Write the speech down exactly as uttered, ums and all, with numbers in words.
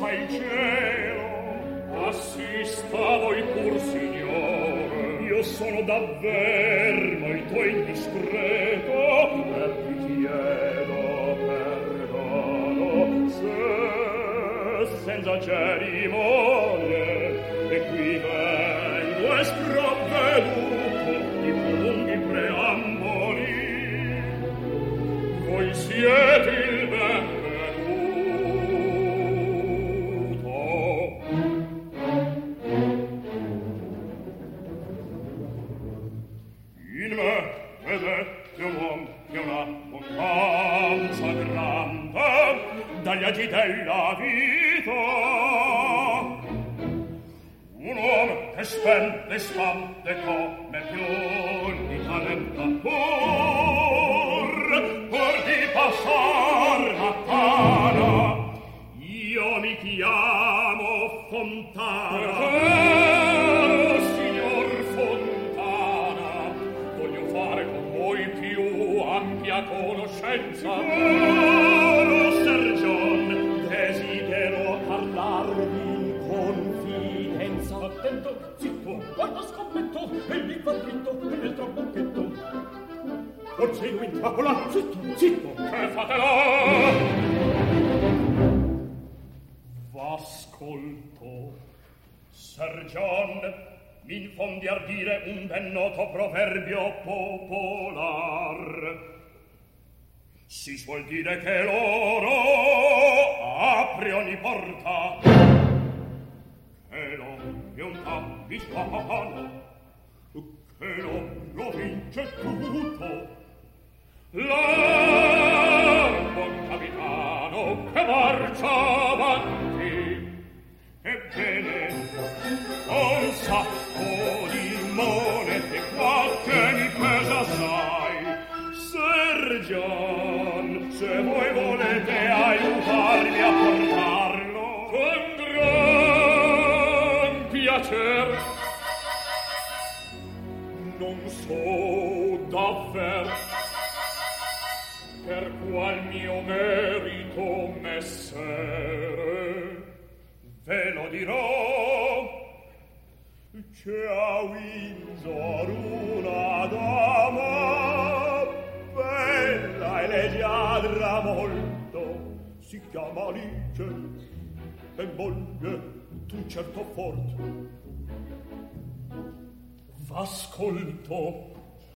possa il cielo. Assista voi pur, signore. Io sono davver molto indiscreto e vi chiedo perdono se senza cerimonie e qui vengo e sprovveduto di lunghi preamboli. Voi siete il benvenuto. In me vedete un uomo che una abbondanza grande dagli agi della vita. Un uomo che spende e spande come più di talento pur, pur di passar a Tana. Io mi chiamo Fontana. Oh, signor Fontana, voglio fare con voi più ampia conoscenza. Oh, Sir John, desidero parlarvi con fidenza. Attento, zitto, guarda, scommetto, e lì va dritto, e nel trabocchetto. Porcino in trappola, zitto, zitto, che fate là? V'ascolto. Sir John, mi infondi a dire un ben noto proverbio popolar. Si suol dire che loro apri ogni porta, che lo vionta vispano, che lo, lo vince tutto. Là, buon capitano, che marcia avanti, ebbene, un sacco di monete qua che mi pesa assai. Sir John, se voi volete aiutarmi a portarlo, con gran piacere. Non so davvero per qual mio merito messere, ve lo dirò. C'è a Windsor una dama bella e leggiadra molto, si chiama Alice e moglie d'un certo fort. V'ascolto.